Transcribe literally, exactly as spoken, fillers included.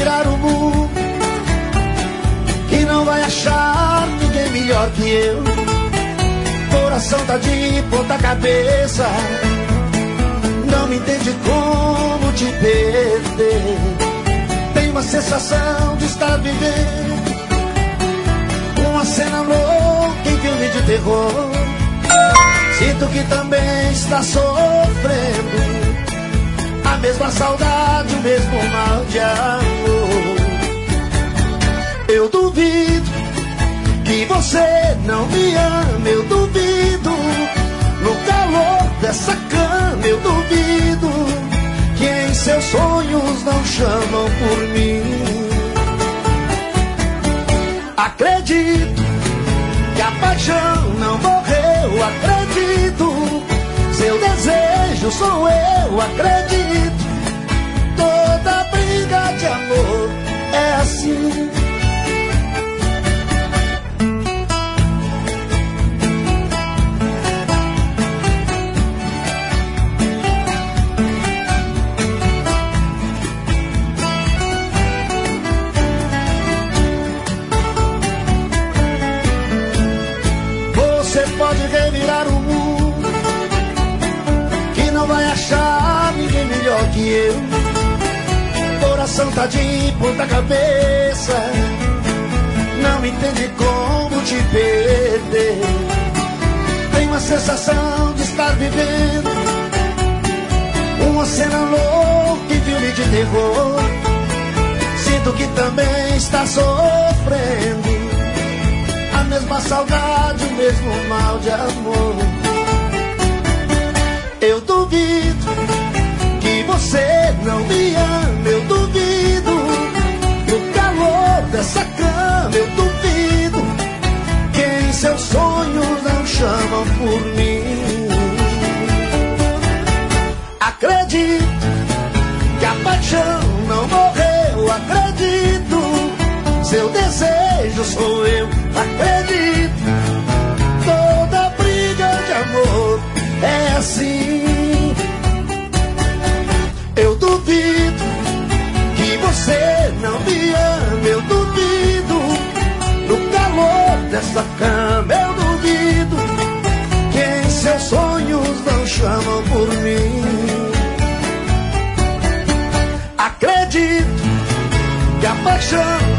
revirar o mundo, que não vai achar ninguém melhor que eu. Coração tá de ponta cabeça, não me entende como te perder. Tem uma sensação de estar vivendo uma cena louca em filme de terror. Sinto que também está sofrendo a mesma saudade, o mesmo mal de amor. Eu duvido que você não me ama, eu duvido. No calor dessa cama eu duvido que em seus sonhos não chamam por mim. Acredito que a paixão não morreu, acredito. Seu desejo sou eu, acredito. Toda briga de amor é assim. Você pode revirar o mundo, que não vai achar ninguém melhor que eu. Coração tá de ponta cabeça, não entende como te perder. Tem uma sensação de estar vivendo uma cena louca em filme de terror. Sinto que também está sofrendo a mesma saudade, o mesmo mal de amor. Eu duvido que você não me ama, eu duvido. No calor dessa cama eu duvido que em seus sonhos não chamam por mim. Acredito que a paixão não morreu, acredito. Seu desejo sou eu, acredito. Toda briga de amor é assim. Eu duvido que você não me ama, eu duvido. No calor dessa cama eu duvido que em seus sonhos não chamam por mim. Acredito que a paixão